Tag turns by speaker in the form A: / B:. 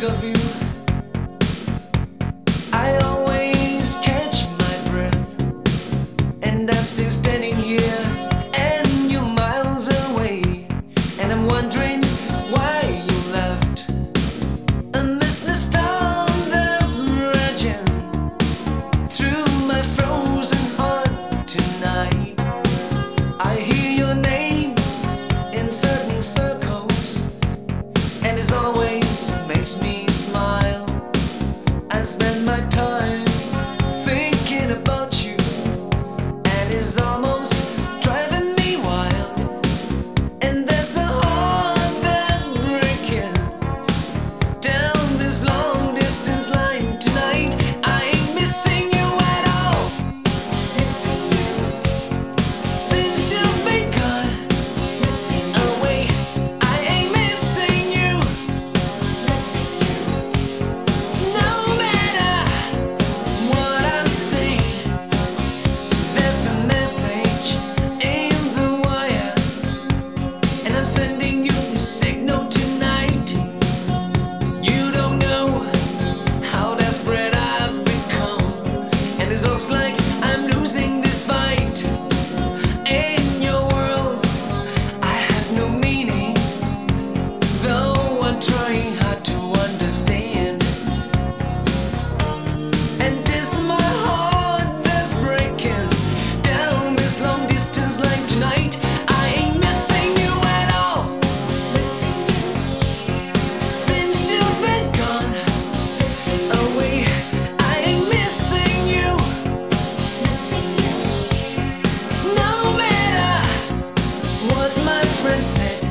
A: think of you, I always catch my breath, and I'm still standing here, and you're miles away, and I'm wondering why you left. I miss the storm that's raging through my frozen heart tonight. I hear your name in certain circles, and it always makes me smile. I spend my time thinking about you, and it's almost driving me wild. And there's a heart that's breaking down this long distance line tonight. I ain't missing you at all. Since you've been gone away, I ain't missing you. No matter what I'm saying, there's a message in the wire, and I'm sending you the signal tonight. You don't know how desperate I've become, and it looks like I'm losing this fight. In your world, I have no meaning, though I'm trying hard to understand. And it's my heart that's breaking down this long distance line tonight. I ain't missing you at all. Since you've been gone away, I ain't missing you. No matter what my friends said,